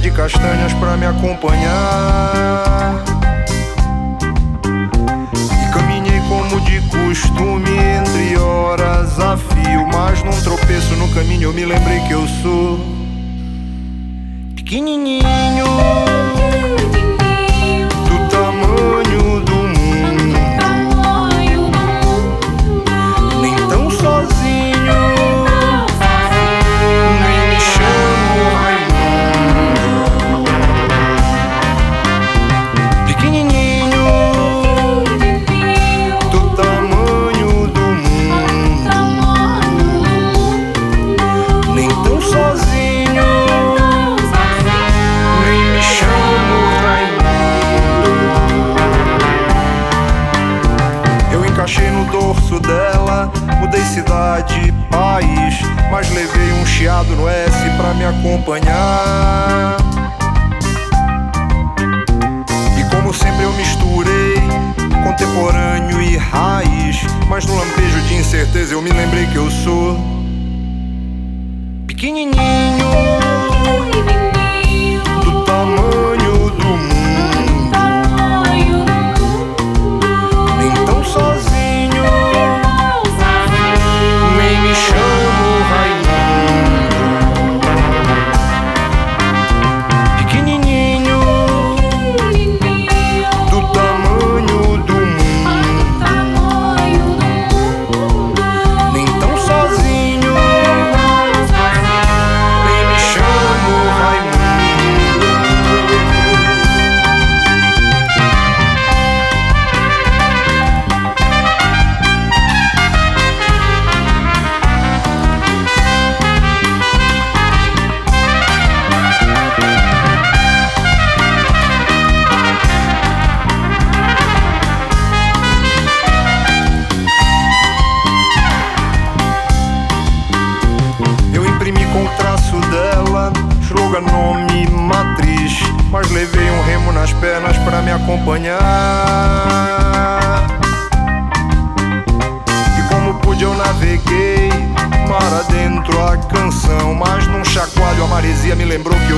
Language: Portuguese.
de castanhas pra me acompanhar. E caminhei como de costume entre horas a fio, mas num tropeço no caminho eu me lembrei que eu sou pequenininho, do tamanho do mundo, nem tão sozinho, nem me chamo Raimundo. Pequenininho, do tamanho do mundo, nem tão sozinho, nem me chamo Raimundo. Eu encaixei no dorso dela, mudei cidade, país, mas levei um chiado no S pra me acompanhar. E como sempre eu misturei contemporâneo e raiz, mas no lampejo de incerteza eu me lembrei que eu sou pequenininho, do tamanho do mundo, nem tão sozinho, nem me chamo Raimundo. Pequenininho, do tamanho do mundo, nem tão sozinho, nem me chamo Raimundo. Eu imprimi com o traço dela slogan, nome, matriz, mas levei um remo nas pernas pra me acompanhar. E como pude eu naveguei mar adentro a canção, mas num chacoalho a maresia me lembrou que